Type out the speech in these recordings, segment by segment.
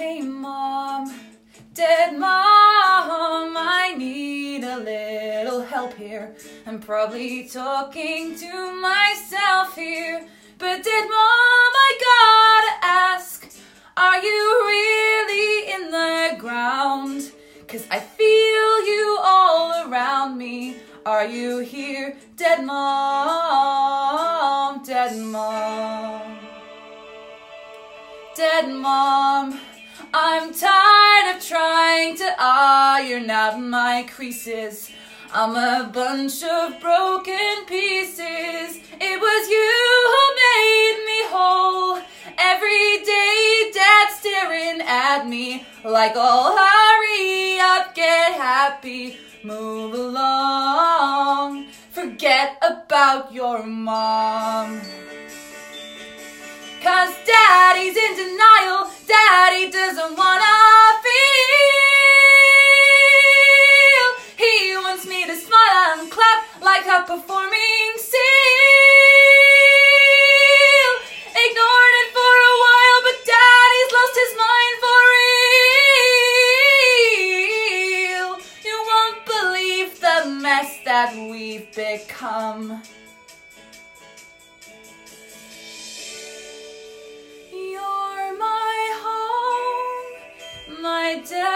Hey mom, dead mom, I need a little help here. I'm probably talking to myself here, but dead mom, I gotta ask, are you really in the ground? 'Cause I feel you all around me. Are you here, dead mom, dead mom? Dead mom, I'm tired of trying to iron out my creases. I'm a bunch of broken pieces. It was you who made me whole. Every day Dad's staring at me like, oh, hurry up, get happy, move along, forget about your mom. 'Cause Daddy's in denial, Daddy doesn't wanna feel. He wants me to smile and clap like a performing seal. Ignored it for a while, but Daddy's lost his mind for real. You won't believe the mess that we've become. My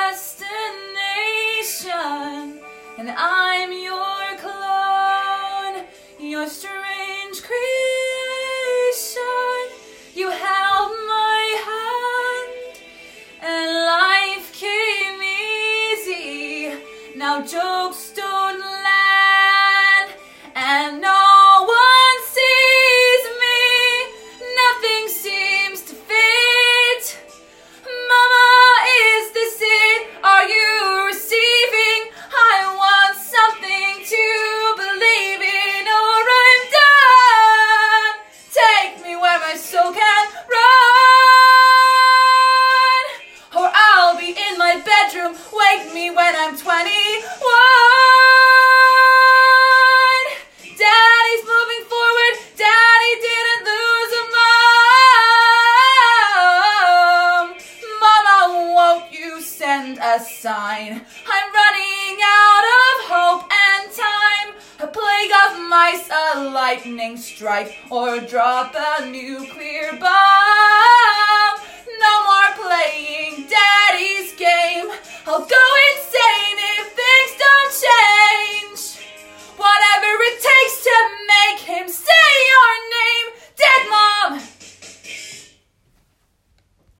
destination, and I'm your clone, your strange creation. You held my hand, and life came easy. Now jokes don't land, and no one sees me. Nothing seems to fit. Mama, is this it? Are you receiving? I want something to believe in, or I'm done. Take me where my soul can run, or I'll be in my bedroom. Wake me when I'm 21. Daddy's moving forward. Daddy didn't lose a mom. Mama, won't you send a sign? I'm running out of hope and time. A plague of mice, a lightning strike, or drop a nuclear bomb.